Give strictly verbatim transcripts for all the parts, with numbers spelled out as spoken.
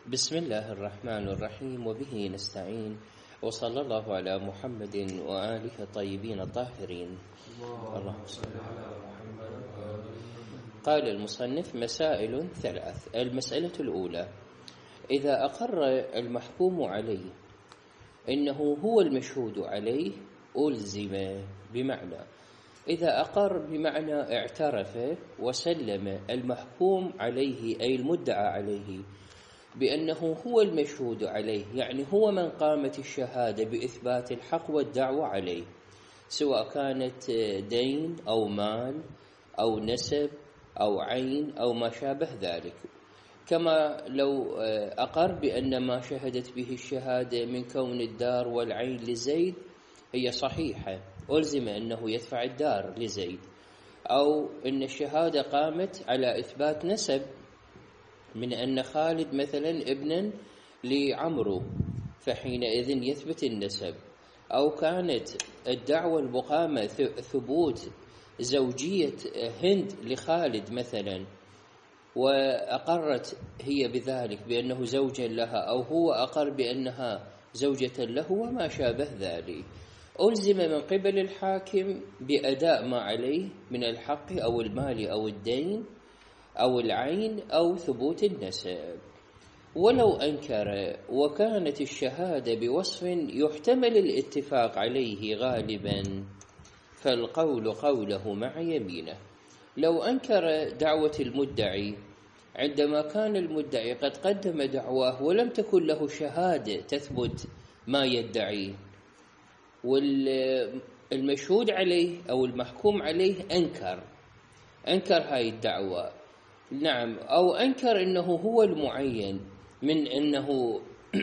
بسم الله الرحمن الرحيم وبه نستعين وصلى الله على محمد وآله الطيبين الطاهرين. اللهم صل على محمد. قال المصنف: مسائل ثلاث. المسألة الأولى: إذا أقر المحكوم عليه إنه هو المشهود عليه ألزم، بمعنى إذا أقر بمعنى اعترف وسلم المحكوم عليه أي المدعى عليه بأنه هو المشهود عليه، يعني هو من قامت الشهادة بإثبات الحق والدعوة عليه، سواء كانت دين أو مال أو نسب أو عين أو ما شابه ذلك. كما لو أقر بأن ما شهدت به الشهادة من كون الدار والعين لزيد هي صحيحة، ألزم أنه يدفع الدار لزيد، أو أن الشهادة قامت على إثبات نسب من أن خالد مثلا ابنا لعمرو فحينئذ يثبت النسب، أو كانت الدعوة المقامة ثبوت زوجية هند لخالد مثلا وأقرت هي بذلك بأنه زوجا لها، أو هو أقر بأنها زوجة له وما شابه ذلك، ألزم من قبل الحاكم بأداء ما عليه من الحق أو المال أو الدين أو العين أو ثبوت النسب. ولو أنكر وكانت الشهادة بوصف يحتمل الاتفاق عليه غالبا فالقول قوله مع يمينه. لو أنكر دعوة المدعي عندما كان المدعي قد قدم دعواه ولم تكن له شهادة تثبت ما يدعيه، والمشهود عليه أو المحكوم عليه أنكر أنكر هاي الدعوة، نعم، أو أنكر أنه هو المعين من أنه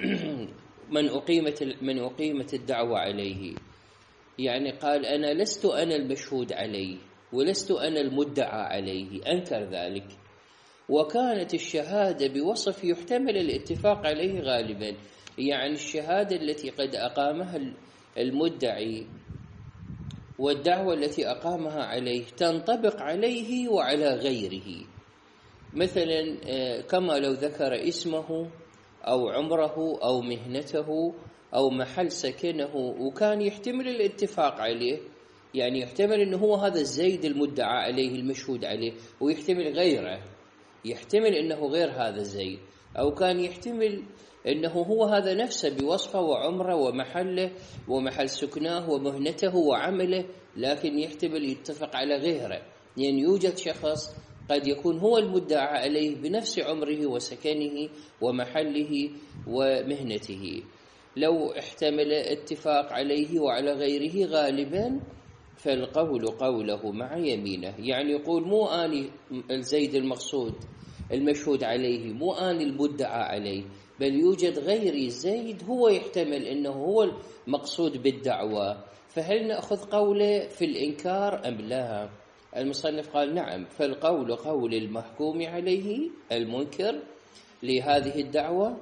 من أقيمت من أقيمت الدعوة عليه، يعني قال أنا لست أنا المشهود عليه ولست أنا المدعى عليه، أنكر ذلك، وكانت الشهادة بوصف يحتمل الاتفاق عليه غالبا، يعني الشهادة التي قد أقامها المدعي والدعوة التي أقامها عليه تنطبق عليه وعلى غيره، مثلا كما لو ذكر اسمه أو عمره أو مهنته أو محل سكنه وكان يحتمل الاتفاق عليه، يعني يحتمل أنه هو هذا الزيد المدعى عليه المشهود عليه، ويحتمل غيره، يحتمل أنه غير هذا الزيد، أو كان يحتمل أنه هو هذا نفسه بوصفه وعمره ومحله ومحل سكناه ومهنته وعمله، لكن يحتمل يتفق على غيره، يعني يوجد شخص قد يكون هو المدعى عليه بنفس عمره وسكنه ومحله ومهنته. لو احتمل اتفاق عليه وعلى غيره غالبا فالقول قوله مع يمينه، يعني يقول مو آني الزيد المقصود المشهود عليه، مو آني المدعى عليه، بل يوجد غيري زيد هو يحتمل أنه هو المقصود بالدعوة، فهل نأخذ قوله في الإنكار أم لا؟ المصنف قال نعم، فالقول قول المحكوم عليه المنكر لهذه الدعوة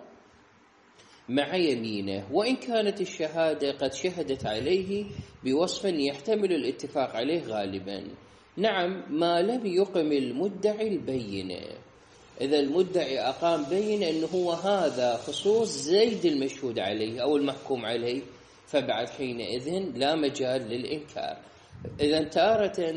مع يمينه، وإن كانت الشهادة قد شهدت عليه بوصف يحتمل الاتفاق عليه غالبا. نعم، ما لم يقم المدعي البينة، إذا المدعي أقام بينة أنه هو هذا خصوص زيد المشهود عليه أو المحكوم عليه فبعد حينئذ لا مجال للإنكار. إذا تارة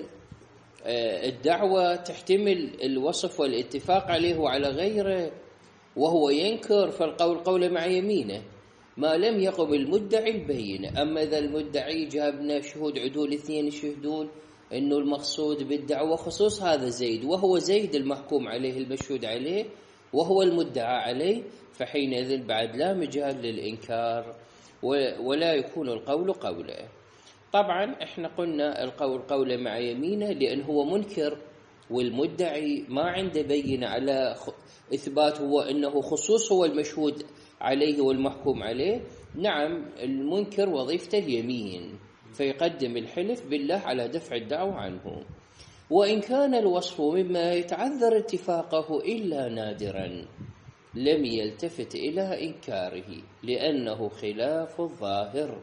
الدعوة تحتمل الوصف والاتفاق عليه وعلى غيره وهو ينكر فالقول قول مع يمينه ما لم يقم المدعي البينة. أما إذا المدعي جابنا شهود عدول اثنين يشهدون أنه المقصود بالدعوة خصوص هذا زيد وهو زيد المحكوم عليه المشهود عليه وهو المدعى عليه، فحينئذ بعد لا مجال للإنكار ولا يكون القول قوله. طبعا احنا قلنا القول قوله مع يمينه لأن هو منكر والمدعي ما عنده بينة على إثبات هو أنه خصوص هو المشهود عليه والمحكوم عليه. نعم، المنكر وظيفته اليمين فيقدم الحلف بالله على دفع الدعوة عنه، وإن كان الوصف مما يتعذر اتفاقه إلا نادرا لم يلتفت إلى إنكاره لأنه خلاف الظاهر.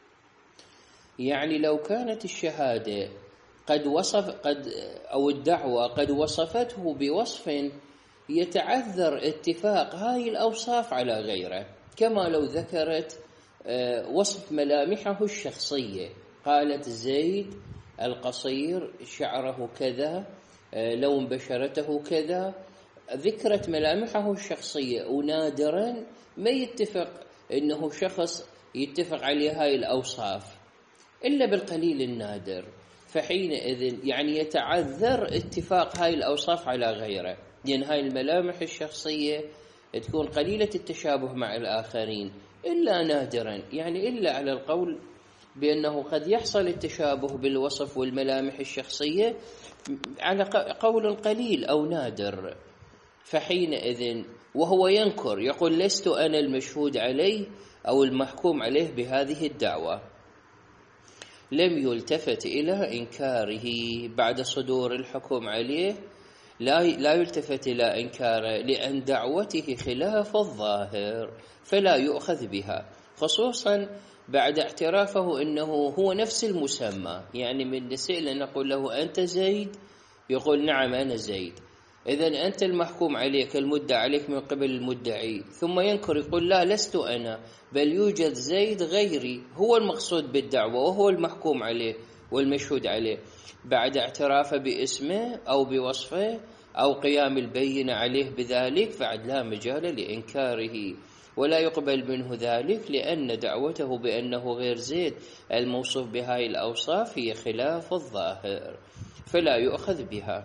يعني لو كانت الشهادة قد وصف قد أو الدعوة قد وصفته بوصف يتعذر اتفاق هاي الأوصاف على غيره، كما لو ذكرت وصف ملامحه الشخصية، قالت زيد القصير شعره كذا، لون بشرته كذا، ذكرت ملامحه الشخصية، ونادرا ما يتفق إنه شخص يتفق عليه هاي الأوصاف إلا بالقليل النادر، فحينئذ يعني يتعذر اتفاق هاي الأوصاف على غيره، لأن هاي الملامح الشخصية تكون قليلة التشابه مع الآخرين إلا نادرا، يعني إلا على القول بأنه قد يحصل التشابه بالوصف والملامح الشخصية على قول قليل أو نادر، فحينئذ وهو ينكر يقول لست أنا المشهود عليه أو المحكوم عليه بهذه الدعوة، لم يلتفت إلى إنكاره بعد صدور الحكم عليه، لا لا يلتفت إلى إنكاره لأن دعوته خلاف الظاهر فلا يؤخذ بها، خصوصا بعد اعترافه أنه هو نفس المسمى. يعني من نسأل نقول له أنت زيد، يقول نعم أنا زيد، إذن أنت المحكوم عليك المدعى عليك من قبل المدعي، ثم ينكر يقول لا لست أنا بل يوجد زيد غيري هو المقصود بالدعوة وهو المحكوم عليه والمشهود عليه، بعد اعترافه باسمه أو بوصفه أو قيام البينة عليه بذلك، بعد لا مجال لإنكاره ولا يقبل منه ذلك، لأن دعوته بأنه غير زيد الموصوف بهاي الأوصاف هي خلاف الظاهر فلا يؤخذ بها.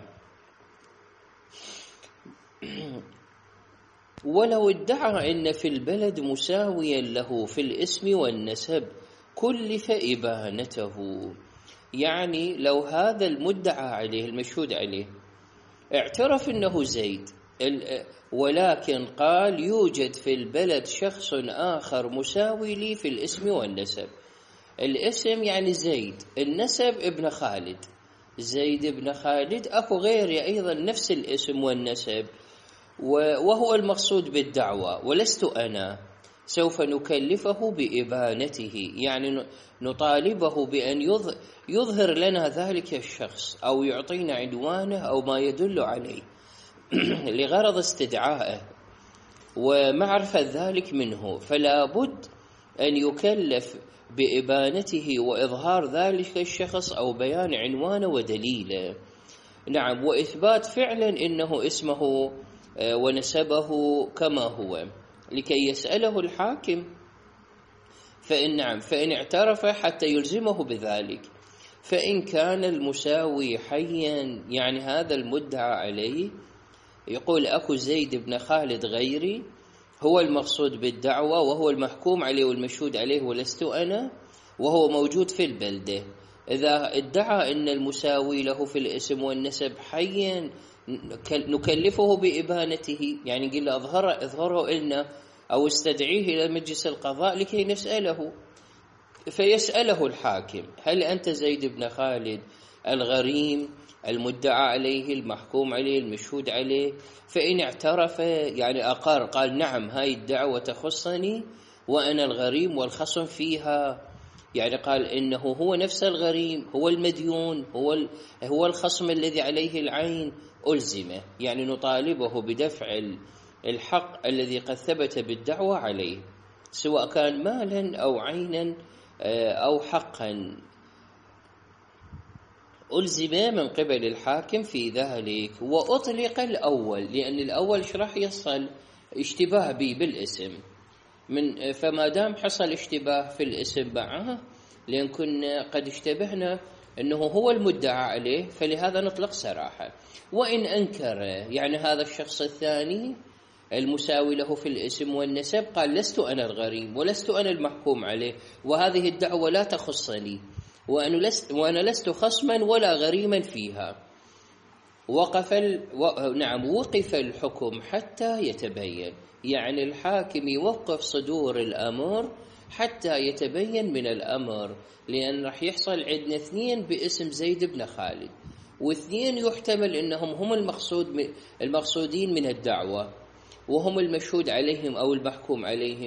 ولو ادعى أن في البلد مساويا له في الاسم والنسب كلف إبانته، يعني لو هذا المدعى عليه المشهود عليه اعترف أنه زيد ولكن قال يوجد في البلد شخص آخر مساوي لي في الاسم والنسب، الاسم يعني زيد، النسب ابن خالد، زيد ابن خالد أكو غيري أيضا نفس الاسم والنسب وهو المقصود بالدعوة ولست أنا، سوف نكلفه بإبانته، يعني نطالبه بأن يظهر لنا ذلك الشخص أو يعطينا عنوانه أو ما يدل عليه لغرض استدعائه ومعرفة ذلك منه، فلا بد أن يكلف بإبانته وإظهار ذلك الشخص أو بيان عنوانه ودليله. نعم، وإثبات فعلا إنه اسمه ونسبه كما هو لكي يسأله الحاكم، فإن نعم فإن اعترف حتى يلزمه بذلك، فإن كان المساوي حيا يعني هذا المدعى عليه يقول أكو زيد بن خالد غيري هو المقصود بالدعوة وهو المحكوم عليه والمشهود عليه ولست أنا، وهو موجود في البلدة، إذا ادعى أن المساوي له في الاسم والنسب حيا نكلفه بإبانته، يعني قل أظهره, أظهره إلنا أو استدعيه إلى مجلس القضاء لكي نسأله، فيسأله الحاكم هل أنت زيد بن خالد الغريم المدعى عليه المحكوم عليه المشهود عليه؟ فإن اعترف يعني أقر قال نعم هاي الدعوة تخصني وأنا الغريم والخصم فيها، يعني قال إنه هو نفس الغريم هو المديون هو هو الخصم الذي عليه العين، ألزمه، يعني نطالبه بدفع الحق الذي قد ثبت بالدعوة عليه سواء كان مالا أو عينا أو حقا، ألزم من قبل الحاكم في ذلك. وأطلق الأول لأن الأول ايش راح يصل اشتباه بي بالاسم، من فما دام حصل اشتباه في الاسم معه لأن كنا قد اشتبهنا أنه هو المدعى عليه فلهذا نطلق سراحة. وإن أنكر يعني هذا الشخص الثاني المساوي له في الاسم والنسب قال لست أنا الغريم ولست أنا المحكوم عليه وهذه الدعوة لا تخصني وأنا لست, وأنا لست خصما ولا غريما فيها، وقف ال... و... نعم وقف الحكم حتى يتبين، يعني الحاكم يوقف صدور الأمر حتى يتبين من الأمر، لأن رح يحصل عندنا اثنين باسم زيد بن خالد واثنين يحتمل أنهم هم المقصود من المقصودين من الدعوة وهم المشهود عليهم أو المحكوم عليهم،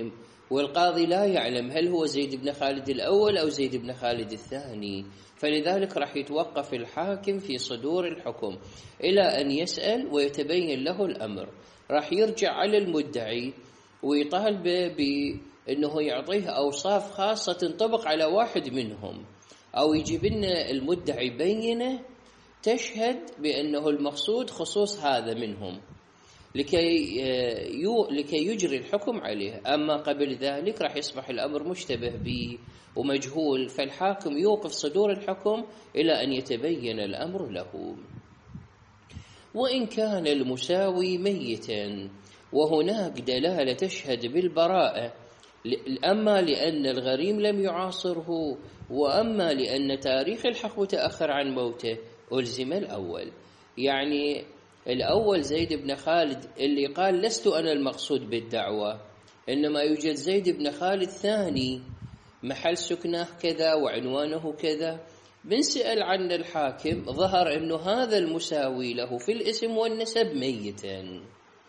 والقاضي لا يعلم هل هو زيد بن خالد الأول أو زيد بن خالد الثاني، فلذلك راح يتوقف الحاكم في صدور الحكم إلى أن يسأل ويتبين له الأمر. راح يرجع على المدعي ويطالبه بأنه يعطيه أوصاف خاصة تنطبق على واحد منهم، أو يجيب لنا المدعي بينة تشهد بأنه المقصود خصوص هذا منهم لكي لكي يجري الحكم عليه. أما قبل ذلك راح يصبح الأمر مشتبه به ومجهول، فالحاكم يوقف صدور الحكم إلى أن يتبين الأمر له. وإن كان المساوي ميتا وهناك دلالة تشهد بالبراءة، أما لأن الغريم لم يعاصره وأما لأن تاريخ الحق متأخر عن موته ألزم الأول. يعني الأول زيد بن خالد اللي قال لست أنا المقصود بالدعوة، إنما يوجد زيد بن خالد ثاني محل سكنه كذا وعنوانه كذا، بنسأل عن الحاكم ظهر أنه هذا المساوي له في الاسم والنسب ميتا،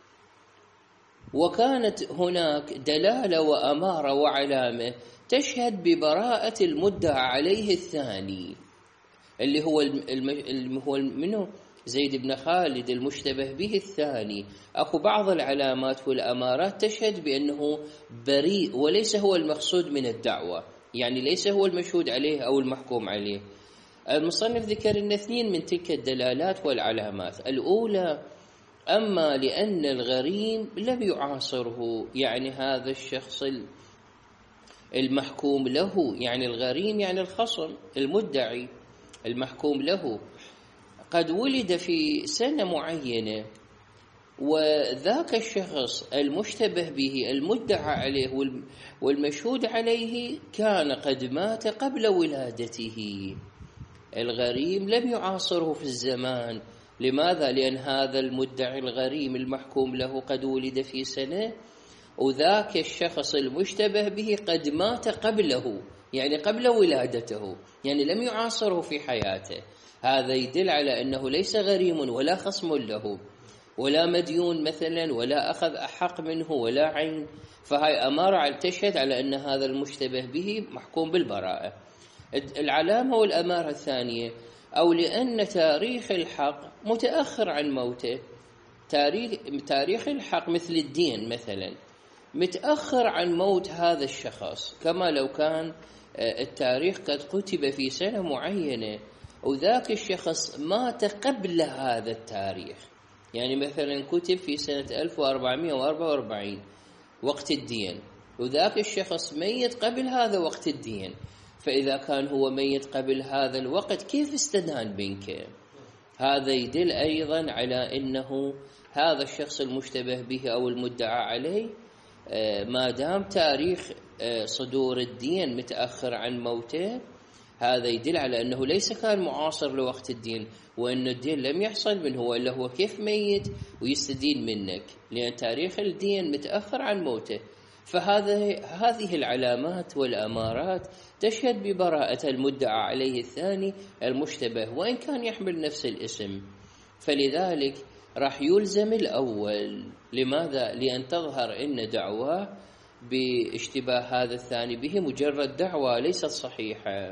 وكانت هناك دلالة وأمارة وعلامة تشهد ببراءة المدعى عليه الثاني اللي هو الم... هو منه زيد بن خالد المشتبه به الثاني. أكو بعض العلامات والأمارات تشهد بأنه بريء وليس هو المقصود من الدعوة، يعني ليس هو المشهود عليه أو المحكوم عليه. المصنف ذكر لنا اثنين من تلك الدلالات والعلامات. الأولى أما لأن الغريم لم يعاصره، يعني هذا الشخص المحكوم له، يعني الغريم يعني الخصم المدعي المحكوم له قد ولد في سنة معينة، وذاك الشخص المشتبه به المدعى عليه والمشهود عليه كان قد مات قبل ولادته. الغريم لم يعاصره في الزمان. لماذا؟ لأن هذا المدعي الغريم المحكوم له قد ولد في سنة، وذاك الشخص المشتبه به قد مات قبله، يعني قبل ولادته، يعني لم يعاصره في حياته. هذا يدل على أنه ليس غريم ولا خصم له ولا مديون مثلا ولا أخذ حق منه ولا عين، فهي أمارة تشهد على أن هذا المشتبه به محكوم بالبراءة. العلامة والأمارة الثانية أو لأن تاريخ الحق متأخر عن موته. تاريخ, تاريخ الحق مثل الدين مثلا متأخر عن موت هذا الشخص، كما لو كان التاريخ قد كتب في سنة معينة وذاك الشخص مات قبل هذا التاريخ، يعني مثلا كتب في سنة ألف وأربعمائة وأربعة وأربعين وقت الدين، وذاك الشخص ميت قبل هذا وقت الدين. فإذا كان هو ميت قبل هذا الوقت كيف استدان بينك؟ هذا يدل أيضا على أنه هذا الشخص المشتبه به أو المدعى عليه ما دام تاريخ صدور الدين متأخر عن موته، هذا يدل على أنه ليس كان معاصر لوقت الدين، وأن الدين لم يحصل منه، وإلا هو كيف ميت ويستدين منك؟ لأن تاريخ الدين متأخر عن موته. فهذه هذه العلامات والأمارات تشهد ببراءة المدعى عليه الثاني المشتبه وإن كان يحمل نفس الاسم، فلذلك راح يلزم الأول. لماذا؟ لأن تظهر أن دعواه باشتباه هذا الثاني به مجرد دعوة ليست صحيحة،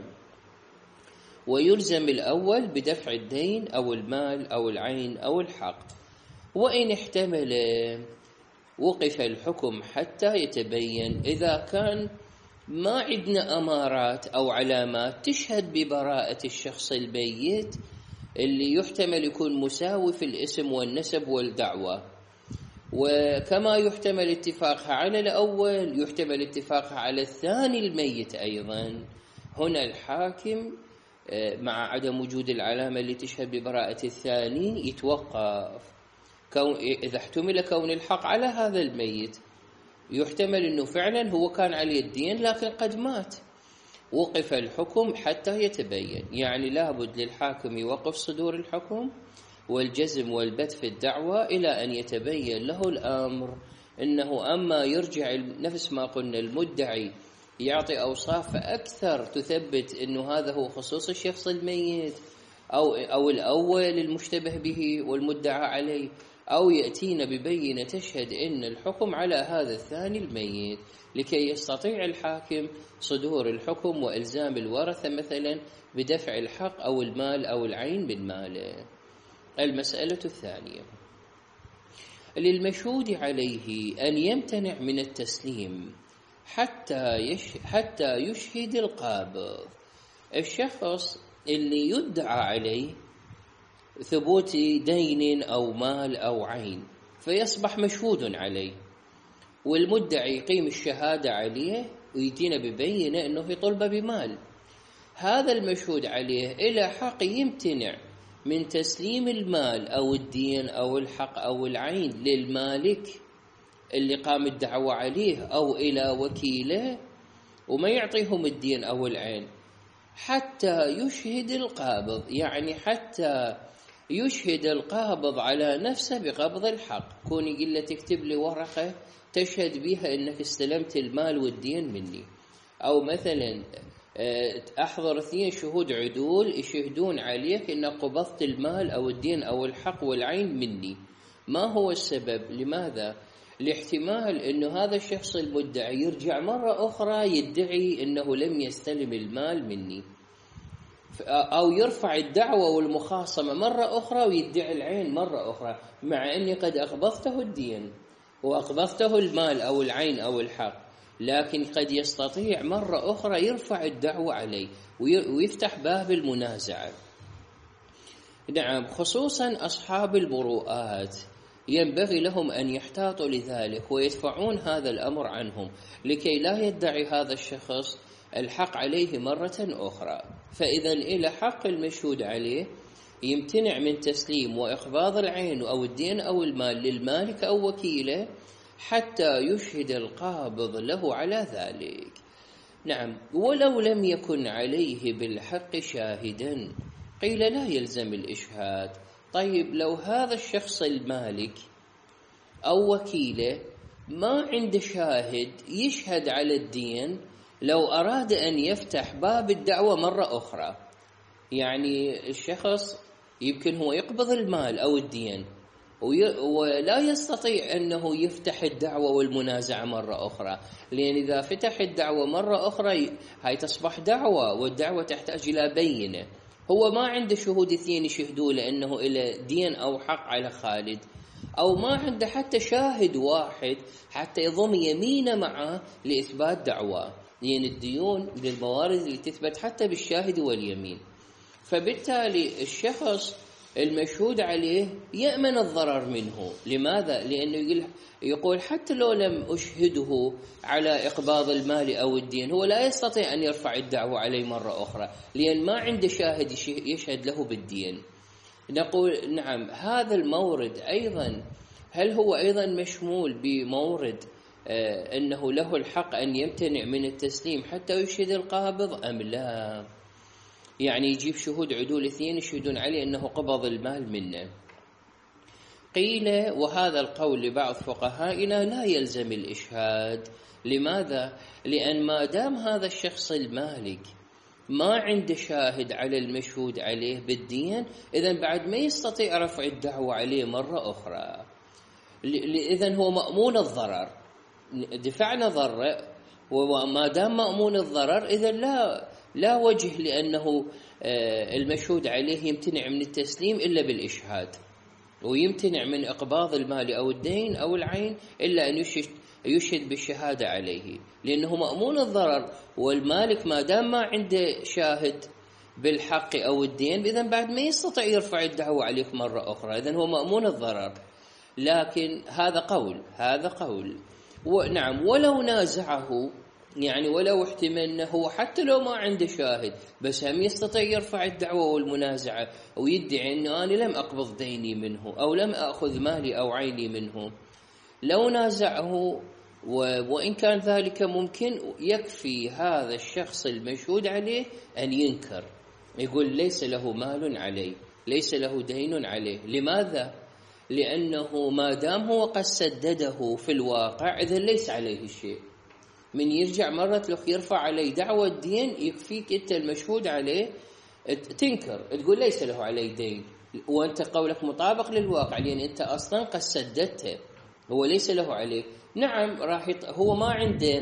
ويلزم الأول بدفع الدين أو المال أو العين أو الحق. وإن احتمل وقف الحكم حتى يتبين. إذا كان ما عندنا أمارات أو علامات تشهد ببراءة الشخص الميت اللي يحتمل يكون مساوي في الاسم والنسب والدعوة، وكما يحتمل اتفاقها على الأول يحتمل اتفاقها على الثاني الميت أيضا، هنا الحاكم مع عدم وجود العلامة اللي تشهد ببراءة الثاني يتوقف. إذا احتمل كون الحق على هذا الميت يحتمل أنه فعلا هو كان عليه الدين لكن قد مات، وقف الحكم حتى يتبين. يعني لابد للحاكم يوقف صدور الحكم والجزم والبت في الدعوة إلى أن يتبين له الأمر. إنه أما يرجع نفس ما قلنا المدعي يعطي أوصاف أكثر تثبت أنه هذا هو خصوص الشخص الميت، أو, أو الأول المشتبه به والمدعى عليه، أو يأتينا ببينة تشهد إن الحكم على هذا الثاني الميت، لكي يستطيع الحاكم صدور الحكم وإلزام الورثة مثلا بدفع الحق أو المال أو العين من ماله. المسألة الثانية: للمشهود عليه أن يمتنع من التسليم حتى يش حتى يشهد القابض. الشخص اللي يدعى عليه ثبوت دين أو مال أو عين فيصبح مشهود عليه، والمدعي يقيم الشهادة عليه ويدينا ببينة أنه في طلبة بمال. هذا المشهود عليه إلى حق يمتنع من تسليم المال أو الدين أو الحق أو العين للمالك اللي قام الدعوة عليه أو إلى وكيله، وما يعطيهم الدين أو العين حتى يشهد القابض، يعني حتى يشهد القابض على نفسه بقبض الحق. كون يقول له تكتب لي ورقة تشهد بها أنك استلمت المال والدين مني، أو مثلا أحضر اثنين شهود عدول يشهدون عليك أنك قبضت المال أو الدين أو الحق والعين مني. ما هو السبب؟ لماذا؟ لاحتمال أنه هذا الشخص المدعي يرجع مرة أخرى يدعي أنه لم يستلم المال مني، أو يرفع الدعوة والمخاصمة مرة أخرى ويدعي العين مرة أخرى، مع أني قد أقبضته الدين وأقبضته المال أو العين أو الحق، لكن قد يستطيع مرة أخرى يرفع الدعوة عليه ويفتح باب المنازعة. نعم، خصوصا أصحاب المروءات ينبغي لهم أن يحتاطوا لذلك ويدفعون هذا الأمر عنهم، لكي لا يدعي هذا الشخص الحق عليه مرة أخرى. فإذا إلى حق المشهود عليه يمتنع من تسليم وإقباض العين أو الدين أو المال للمالك أو وكيله حتى يشهد القابض له على ذلك. نعم، ولو لم يكن عليه بالحق شاهدا قيل لا يلزم الإشهاد. طيب، لو هذا الشخص المالك أو وكيله ما عنده شاهد يشهد على الدين، لو أراد أن يفتح باب الدعوة مرة أخرى، يعني الشخص يمكن هو يقبض المال أو الدين ولا يستطيع أنه يفتح الدعوة والمنازعة مرة أخرى، لأن إذا فتح الدعوة مرة أخرى هاي تصبح دعوة، والدعوة تحتاج إلى بينة. هو ما عنده شهود اثنين يشهدوا لأنه إلى دين أو حق على خالد، أو ما عنده حتى شاهد واحد حتى يضم يمينه معه لإثبات دعوة، لأن الديون من الموارد اللي تثبت حتى بالشاهد واليمين. فبالتالي الشخص المشهود عليه يأمن الضرر منه. لماذا؟ لأنه يقول حتى لو لم أشهده على إقباض المال أو الدين هو لا يستطيع أن يرفع الدعوة عليه مرة أخرى، لأن ما عنده شاهد يشهد له بالدين. نقول نعم، هذا المورد أيضا هل هو أيضا مشمول بمورد آه أنه له الحق أن يمتنع من التسليم حتى يشهد القابض أم لا؟ يعني يجيب شهود عدول اثنين يشهدون عليه أنه قبض المال منه. قيل وهذا القول لبعض فقهائنا لا يلزم الإشهاد. لماذا؟ لأن ما دام هذا الشخص المالك ما عنده شاهد على المشهود عليه بالدين، إذن بعد ما يستطيع رفع الدعوة عليه مرة أخرى، إذن هو مأمون الضرر، دفعنا ضرر، وما دام مأمون الضرر إذن لا لا وجه لأنه المشهود عليه يمتنع من التسليم إلا بالإشهاد، ويمتنع من إقباض المال أو الدين أو العين إلا أن يشهد يشهد بالشهادة عليه، لأنه مأمون الضرر. والمالك ما دام ما عنده شاهد بالحق أو الدين إذن بعد ما يستطيع يرفع الدعوة عليك مرة أخرى، إذن هو مأمون الضرر. لكن هذا قول هذا قول ونعم، ولو نازعه، يعني ولو احتمل أنه حتى لو ما عنده شاهد بس هم يستطيع يرفع الدعوة والمنازعة ويدعي أنه أنا لم أقبض ديني منه أو لم أخذ مالي أو عيني منه، لو نازعه وإن كان ذلك ممكن يكفي هذا الشخص المشهود عليه أن ينكر، يقول ليس له مال عليه، ليس له دين عليه. لماذا؟ لأنه ما دام هو قد سدده في الواقع إذن ليس عليه شيء. من يرجع مرة لك يرفع عليه دعوة الدين يكفيك أنت المشهود عليه تنكر، تقول ليس له عليه دين، وأنت قولك مطابق للواقع، لأن أنت أصلا قد سددته، هو ليس له عليك. نعم راح يط... هو ما عنده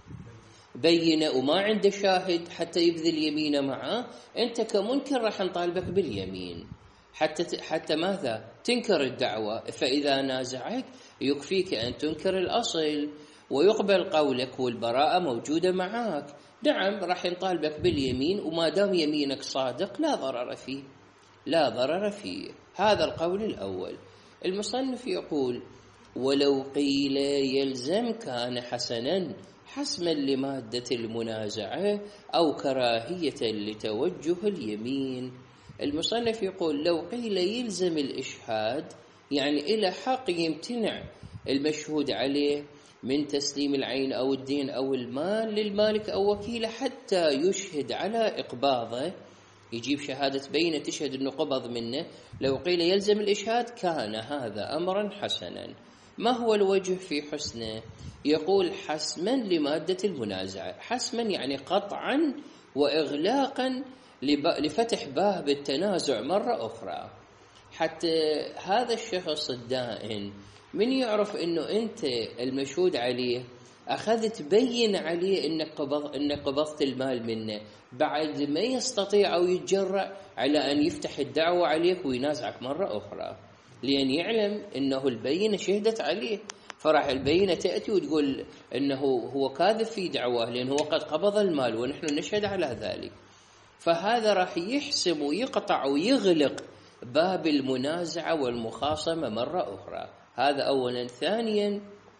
بينة وما عنده شاهد حتى يبذل يمينه معه، أنت كمنكر راح نطالبك باليمين حتى حتى ماذا؟ تنكر الدعوة. فإذا نازعك يكفيك أن تنكر الأصل ويقبل قولك والبراءة موجودة معك. نعم راح نطالبك باليمين، وما دام يمينك صادق لا ضرر فيه، لا ضرر فيه. هذا القول الأول. المصنف يقول: ولو قيل يلزم كان حسنا حسما لمادة المنازعة أو كراهية لتوجه اليمين. المصنف يقول لو قيل يلزم الإشهاد، يعني إلى حق يمتنع المشهود عليه من تسليم العين أو الدين أو المال للمالك أو وكيله حتى يشهد على إقباضه، يجيب شهادة بينة تشهد أنه قبض منه. لو قيل يلزم الإشهاد كان هذا أمرا حسنا. ما هو الوجه في حسنه؟ يقول حسما لمادة المنازعة. حسما يعني قطعا وإغلاقا لفتح باب التنازع مرة أخرى. حتى هذا الشخص الدائن من يعرف أنه أنت المشهود عليه أخذت بين عليه أنك, قبض إنك قبضت المال منه، بعد ما يستطيع أو يتجرأ على أن يفتح الدعوة عليك وينازعك مرة أخرى، لأن يعلم أنه البينة شهدت عليه، فراح البينة تأتي وتقول أنه هو كاذب في دعواه لأنه قد قبض المال ونحن نشهد على ذلك. فهذا راح يحسم ويقطع ويغلق باب المنازعة والمخاصمة مرة أخرى. هذا أولا. ثانيا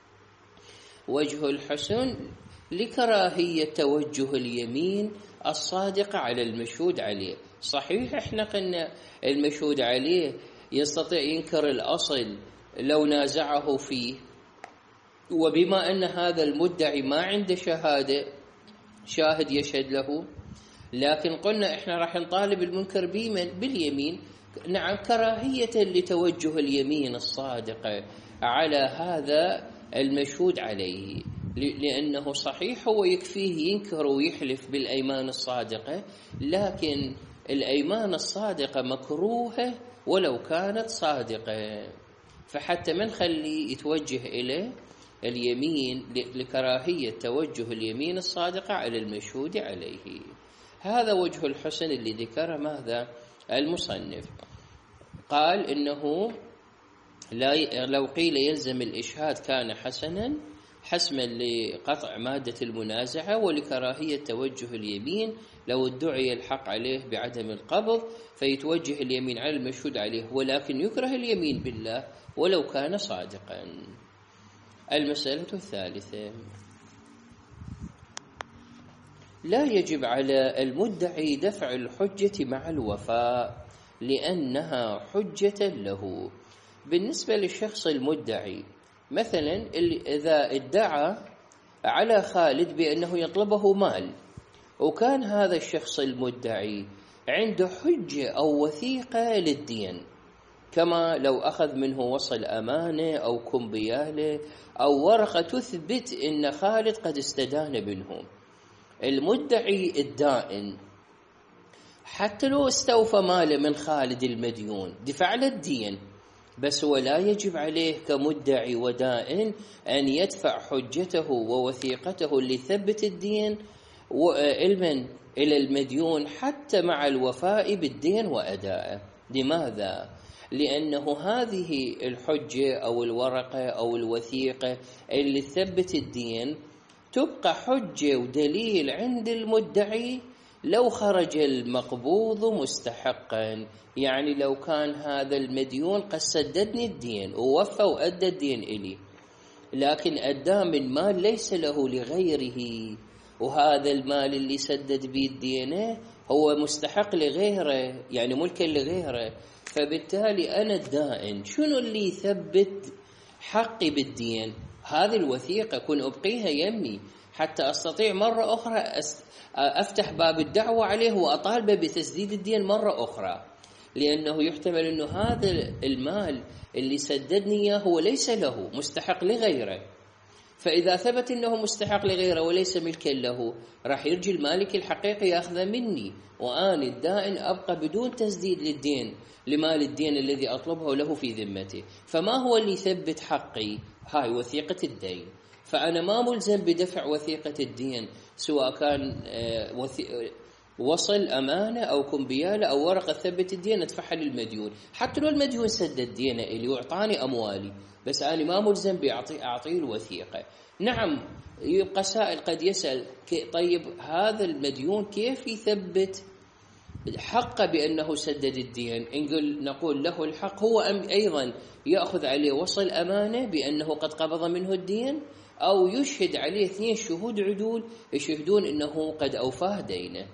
وجه الحسن لكراهية توجه اليمين الصادقة على المشهود عليه. صحيح احنا قلنا المشهود عليه يستطيع ينكر الأصل لو نازعه فيه، وبما أن هذا المدعي ما عنده شهادة شاهد يشهد له، لكن قلنا احنا راح نطالب المنكر باليمين. نعم كراهية لتوجه اليمين الصادقة على هذا المشهود عليه، لأنه صحيح هو يكفيه ينكر ويحلف بالأيمان الصادقة، لكن الأيمان الصادقة مكروهة ولو كانت صادقة، فحتى من خلي يتوجه إليه اليمين لكراهية توجه اليمين الصادقة على المشهود عليه. هذا وجه الحسن اللي ذكر ماذا المصنف. قال إنه لو قيل يلزم الإشهاد كان حسنا حسما لقطع مادة المنازعة ولكراهية توجه اليمين لو ادعي الحق عليه بعدم القبض فيتوجه اليمين على المشهود عليه، ولكن يكره اليمين بالله ولو كان صادقا. المسألة الثالثة: لا يجب على المدعي دفع الحجة مع الوفاء لأنها حجة له. بالنسبة للشخص المدعي مثلا إذا ادعى على خالد بأنه يطلبه مال، وكان هذا الشخص المدعي عنده حجة أو وثيقة للدين، كما لو أخذ منه وصل أمانة أو كمبيالة أو ورقة تثبت أن خالد قد استدان منه، المدعي الدائن حتى لو استوفى ماله من خالد المديون دفع له الدين، بس ولا يجب عليه كمدعي ودائن أن يدفع حجته ووثيقته اللي ثبت الدين علما إلى المديون حتى مع الوفاء بالدين وأدائه. لماذا؟ لأنه هذه الحجة أو الورقة أو الوثيقة اللي ثبت الدين تبقى حجة ودليل عند المدعي لو خرج المقبوض مستحقا، يعني لو كان هذا المديون قد سددني الدين ووفى وأدى الدين إلي، لكن أدى من مال ليس له لغيره، وهذا المال اللي سدد به الدين هو مستحق لغيره، يعني ملكا لغيره، فبالتالي أنا الدائن شنو اللي يثبت حقي بالدين؟ هذه الوثيقة كن أبقيها يمي حتى أستطيع مرة أخرى أفتح باب الدعوة عليه وأطالبه بتسديد الدين مرة أخرى، لأنه يحتمل أنه هذا المال اللي سددني إياه هو ليس له، مستحق لغيره، فإذا ثبت أنه مستحق لغيره وليس ملكا له، راح يرجي المالك الحقيقي يأخذ مني، وأنا الدائن أبقى بدون تسديد للدين، لمال الدين الذي أطلبه له في ذمته. فما هو اللي يثبت حقي؟ هاي وثيقة الدين. فأنا ما ملزم بدفع وثيقة الدين، سواء كان وصل أمانة أو كمبيالة أو ورقة ثبت الدين أدفعها للمديون، حتى لو المديون سدد دينه اللي وأعطاني أموالي، بس أنا ما ملزم بأعطي أعطيه الوثيقة. نعم، يبقى سائل قد يسأل طيب هذا المديون كيف يثبت حقه بأنه سدد الدين؟ نقول نقول له الحق هو أم أيضا يأخذ عليه وصل أمانة بأنه قد قبض منه الدين، أو يشهد عليه اثنين شهود عدول يشهدون أنه قد أوفاه دينه.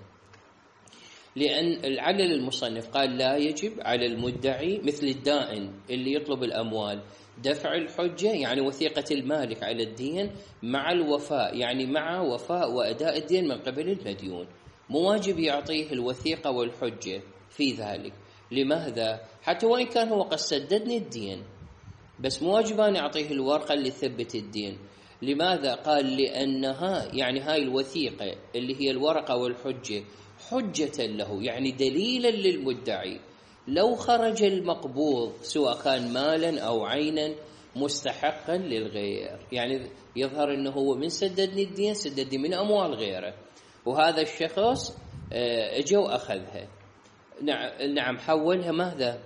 لأن العلل المصنف قال لا يجب على المدعي مثل الدائن اللي يطلب الأموال دفع الحجة، يعني وثيقة المالك على الدين، مع الوفاء، يعني مع وفاء وأداء الدين من قبل المديون. مو واجب يعطيه الوثيقة والحجة في ذلك. لماذا؟ حتى وإن كان هو قد سددني الدين، بس مو واجب أن أعطيه الورقة اللي تثبت الدين. لماذا؟ قال لأنها يعني هاي الوثيقة اللي هي الورقة والحجة حجة له، يعني دليلا للمدعي. لو خرج المقبوض سواء كان مالا أو عينا مستحقا للغير، يعني يظهر أنه هو من سددني الدين سددني من أموال غيره، وهذا الشخص اجى وأخذها، نعم حولها ماذا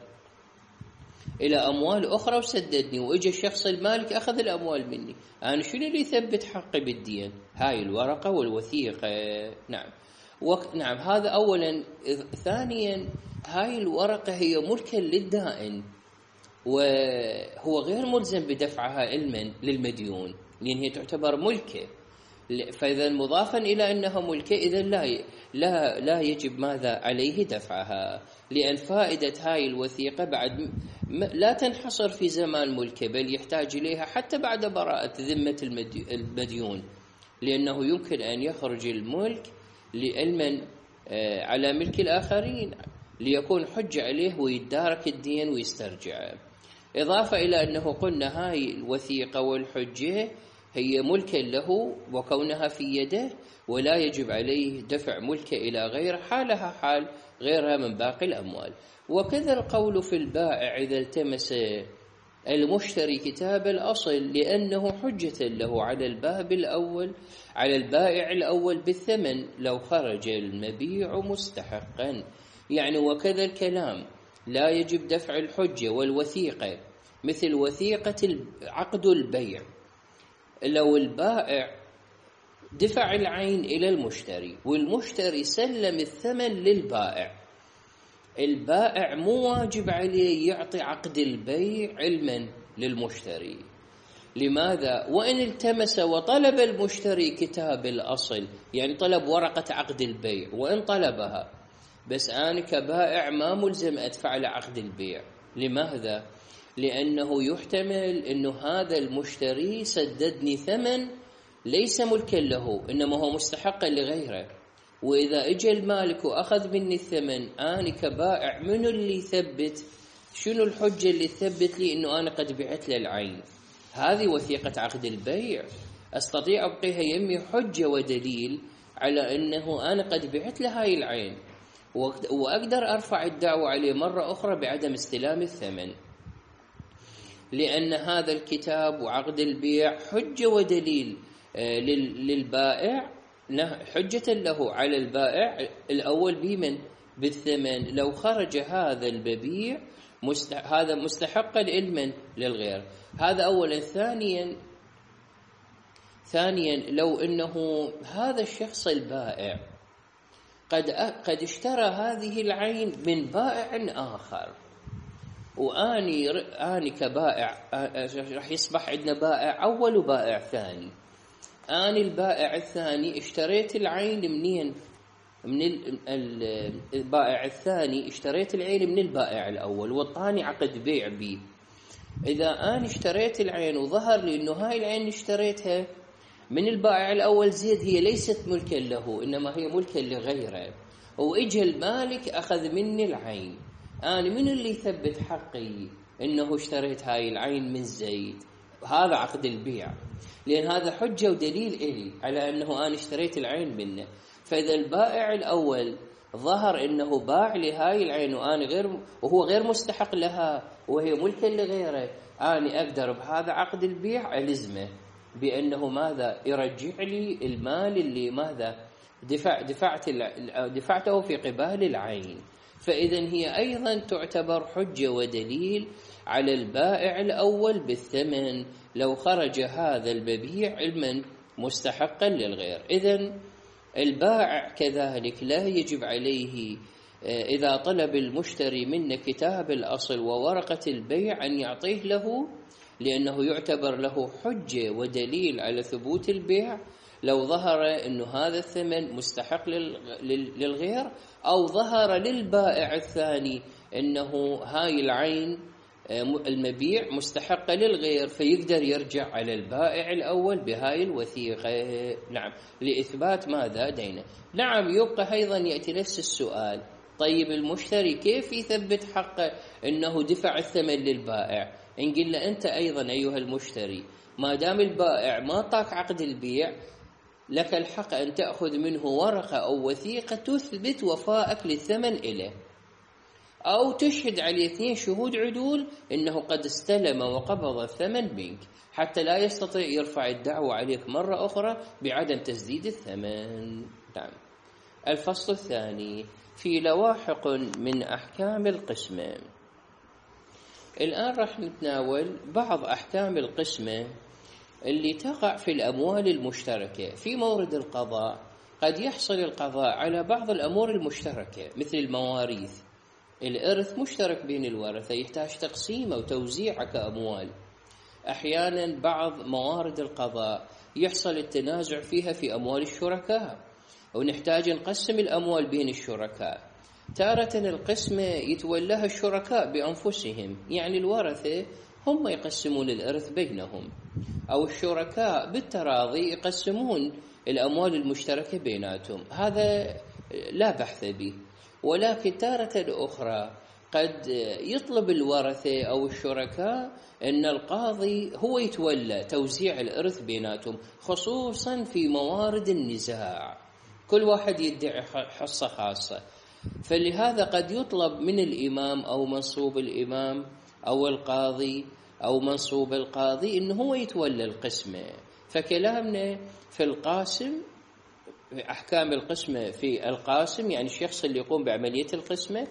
إلى أموال أخرى وسددني، وإجى الشخص المالك أخذ الأموال مني، أنا شنو اللي يثبت حقي بالدين؟ هاي الورقة والوثيقة. نعم وقت نعم هذا أولا. ثانيا هاي الورقة هي ملكا للدائن، وهو غير ملزم بدفعها علما للمديون، لأن هي تعتبر ملكه. فإذا مضافا إلى أنها ملكه إذا لا لا لا يجب ماذا عليه دفعها، لأن فائدة هاي الوثيقة بعد لا تنحصر في زمان ملكه، بل يحتاج إليها حتى بعد براءة ذمة المديون، لأنه يمكن أن يخرج الملك لعلما على ملك الآخرين ليكون حجة عليه ويدارك الدين ويسترجعه. إضافة إلى أنه قلنا هاي الوثيقة والحجة هي ملك له وكونها في يده، ولا يجب عليه دفع ملكه إلى غير حالها حال غيرها من باقي الأموال. وكذا القول في البائع إذا التمس المشتري كتاب الأصل، لأنه حجة له على الباب الأول على البائع الأول بالثمن لو خرج المبيع مستحقا. يعني وكذا الكلام لا يجب دفع الحجة والوثيقة، مثل وثيقة عقد البيع. لو البائع دفع العين إلى المشتري والمشتري سلم الثمن للبائع، البائع مو واجب عليه يعطي عقد البيع علما للمشتري. لماذا؟ وإن التمس وطلب المشتري كتاب الأصل، يعني طلب ورقة عقد البيع، وإن طلبها، بس أنا كبائع ما ملزم أدفع له عقد البيع. لماذا؟ لأنه يحتمل أنه هذا المشتري سددني ثمن ليس ملكا له، إنما هو مستحقا لغيره، وإذا إجى المالك وأخذ مني الثمن، أنا كبائع منو اللي يثبت؟ شنو الحجة اللي تثبت لي أنه أنا قد بعت له العين؟ هذه وثيقة عقد البيع، أستطيع أبقيها يمي حجة ودليل على أنه أنا قد بعت له هاي العين، وأقدر أرفع الدعوة عليه مرة أخرى بعدم استلام الثمن، لأن هذا الكتاب وعقد البيع حجة ودليل للبائع، حجة له على البائع الأول بمن؟ بالثمن. لو خرج هذا المبيع مستح... هذا مستحقا علما للغير، هذا أولا. ثانيا ثانيا لو أنه هذا الشخص البائع قد قد اشترى هذه العين من بائع آخر، واني اني كبائع راح يصبح عندنا بائع اول وبائع ثاني. اني البائع الثاني اشتريت العين منين؟ من البائع الثاني اشتريت العين من البائع الاول واعطاني عقد بيع بي. اذا اني اشتريت العين وظهر لي انه هاي العين اشتريتها من البائع الاول زيد هي ليست ملكا له انما هي ملكا لغيره، واجى المالك اخذ مني العين، أنا من اللي يثبت حقي إنه اشتريت هاي العين من زيد؟ هذا عقد البيع، لأن هذا حجة ودليل إلي على أنه أنا اشتريت العين منه. فإذا البائع الأول ظهر أنه باع لهاي العين وأنا غير وهو غير مستحق لها وهي ملكا لغيره، أنا أقدر بهذا عقد البيع ألزمه بأنه ماذا يرجع لي المال اللي ماذا دفع دفعت دفعته في قبال العين. فإذا هي أيضا تعتبر حجة ودليل على البائع الأول بالثمن لو خرج هذا المبيع علما مستحقا للغير. إذن البائع كذلك لا يجب عليه إذا طلب المشتري منه كتاب الأصل وورقة البيع أن يعطيه له، لأنه يعتبر له حجة ودليل على ثبوت البيع لو ظهر أنه هذا الثمن مستحق للغير، أو ظهر للبائع الثاني أنه هاي العين المبيع مستحقة للغير، فيقدر يرجع على البائع الأول بهاي الوثيقة. نعم، لإثبات ماذا دينه. نعم، يبقى أيضا يأتي نفس السؤال، طيب المشتري كيف يثبت حقه أنه دفع الثمن للبائع؟ إن قلنا أنت أيضا أيها المشتري ما دام البائع ما طاق عقد البيع، لك الحق أن تأخذ منه ورقة أو وثيقة تثبت وفائك للثمن إليه، أو تشهد عليه اثنين شهود عدول أنه قد استلم وقبض الثمن منك، حتى لا يستطيع يرفع الدعوة عليك مرة أخرى بعدم تسديد الثمن. نعم. الفصل الثاني في لواحق من أحكام القسمة. الآن راح نتناول بعض أحكام القسمة اللي تقع في الأموال المشتركة. في مورد القضاء قد يحصل القضاء على بعض الأمور المشتركة مثل المواريث. الإرث مشترك بين الورثة، يحتاج تقسيم أو توزيع كأموال. أحيانا بعض موارد القضاء يحصل التنازع فيها في أموال الشركاء، ونحتاج نقسم الأموال بين الشركاء. تارة القسمة يتولاها الشركاء بأنفسهم، يعني الورثة هم يقسمون الإرث بينهم، أو الشركاء بالتراضي يقسمون الأموال المشتركة بيناتهم، هذا لا بحث به. ولكن تارة أخرى قد يطلب الورثة أو الشركاء أن القاضي هو يتولى توزيع الإرث بيناتهم، خصوصا في موارد النزاع، كل واحد يدعي حصة خاصة. فلهذا قد يطلب من الإمام أو منصوب الإمام أو القاضي أو منصوب القاضي إنه هو يتولى القسمة. فكلامنا في القاسم، أحكام القسمة في القاسم يعني الشخص اللي يقوم بعملية القسمة،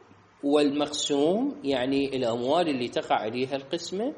والمقسوم يعني الأموال اللي تقع عليها القسمة،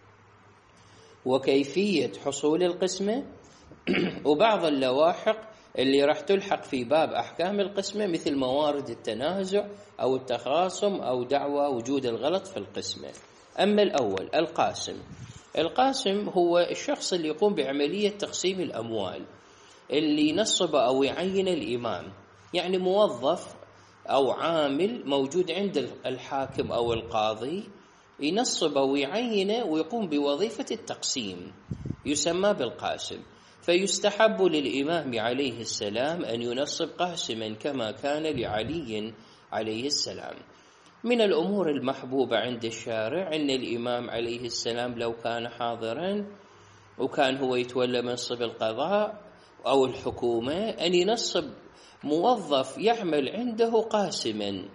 وكيفية حصول القسمة، وبعض اللواحق اللي راح تلحق في باب أحكام القسمة مثل موارد التنازع أو التخاصم أو دعوى وجود الغلط في القسمة. أما الأول القاسم، القاسم هو الشخص اللي يقوم بعملية تقسيم الأموال، اللي ينصب أو يعين الإمام، يعني موظف أو عامل موجود عند الحاكم أو القاضي ينصب ويعينه ويقوم بوظيفة التقسيم، يسمى بالقاسم. فيستحب للإمام عليه السلام أن ينصب قاسما كما كان لعلي عليه السلام. من الأمور المحبوبة عند الشارع أن الإمام عليه السلام لو كان حاضرا وكان هو يتولى منصب القضاء أو الحكومة أن ينصب موظف يعمل عنده قاسما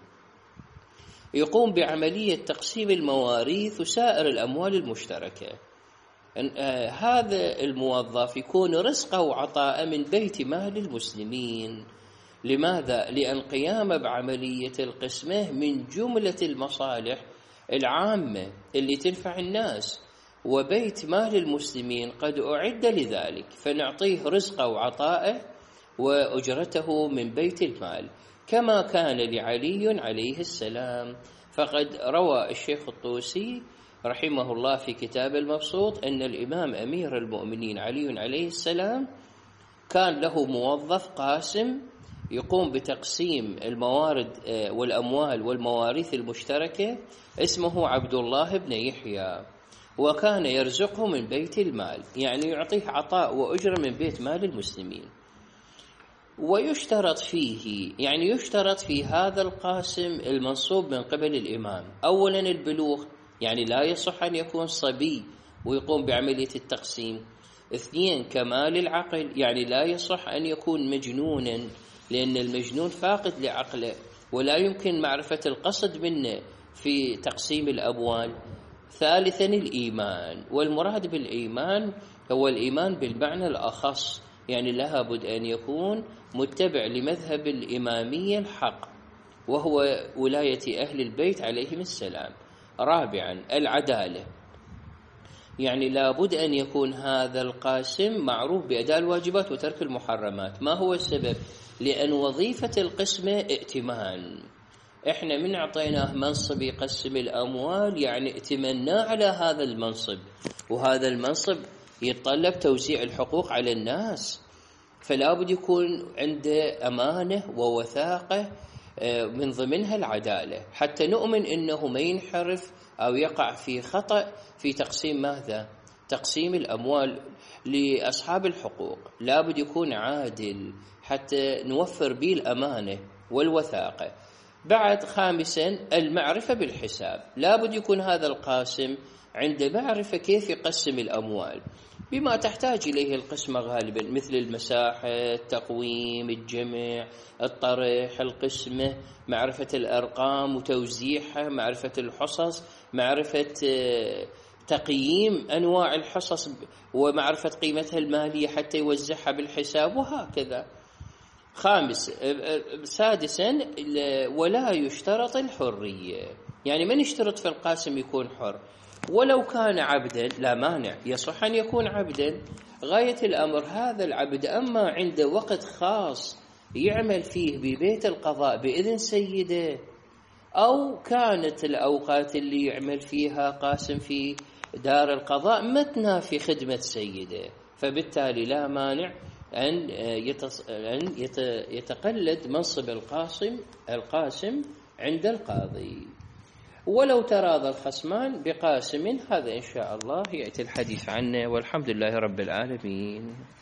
يقوم بعملية تقسيم المواريث وسائر الأموال المشتركة. آه هذا الموظف يكون رزقه وعطاء من بيت مال المسلمين. لماذا؟ لأن قيامه بعملية القسمة من جملة المصالح العامة اللي تنفع الناس، وبيت مال المسلمين قد أعد لذلك، فنعطيه رزقه وعطاءه وأجرته من بيت المال كما كان لعلي عليه السلام. فقد روى الشيخ الطوسي رحمه الله في كتاب المبسوط أن الإمام أمير المؤمنين علي عليه السلام كان له موظف قاسم يقوم بتقسيم الموارد والأموال والمواريث المشتركة اسمه عبد الله بن يحيى، وكان يرزقه من بيت المال، يعني يعطيه عطاء وأجر من بيت مال المسلمين. ويشترط فيه، يعني يشترط في هذا القاسم المنصوب من قبل الإمام، أولا البلوغ، يعني لا يصح أن يكون صبي ويقوم بعملية التقسيم. اثنين، كمال العقل، يعني لا يصح أن يكون مجنونا، لأن المجنون فاقد لعقله ولا يمكن معرفة القصد منه في تقسيم الأموال. ثالثا، الإيمان، والمراد بالإيمان هو الإيمان بالمعنى الأخص، يعني لها بد أن يكون متبع لمذهب الإمامية الحق وهو ولاية أهل البيت عليهم السلام. رابعا، العدالة، يعني لابد أن يكون هذا القاسم معروف بأداء الواجبات وترك المحرمات. ما هو السبب؟ لأن وظيفة القسمة ائتمان، إحنا من أعطيناه منصب يقسم الأموال يعني ائتمناه على هذا المنصب، وهذا المنصب يتطلب توزيع الحقوق على الناس، فلا بد يكون عنده أمانة ووثاقة من ضمنها العدالة، حتى نؤمن أنه ما ينحرف أو يقع في خطأ في تقسيم ماذا؟ تقسيم الأموال لأصحاب الحقوق. لا بد يكون عادل حتى نوفر به الأمانة والوثاقة. بعد خامسا، المعرفة بالحساب، لا بد يكون هذا القاسم عنده معرفة كيف يقسم الأموال بما تحتاج إليه القسمة غالبا، مثل المساحة، التقويم، الجمع، الطرح، القسمة، معرفة الأرقام وتوزيعها، معرفة الحصص، معرفة تقييم أنواع الحصص ومعرفة قيمتها المالية حتى يوزعها بالحساب، وهكذا. خامس سادسا، ولا يشترط الحرية، يعني من يشترط في القاسم يكون حر، ولو كان عبدا لا مانع، يصح أن يكون عبدا غاية الأمر هذا العبد أما عنده وقت خاص يعمل فيه ببيت القضاء بإذن سيده، أو كانت الأوقات اللي يعمل فيها قاسم في دار القضاء ما تنافي خدمة سيده، فبالتالي لا مانع أن يتقلد منصب القاسم القاسم عند القاضي. ولو تراضى الخصمان بقاسم، هذا إن شاء الله يأتي الحديث عنه، والحمد لله رب العالمين.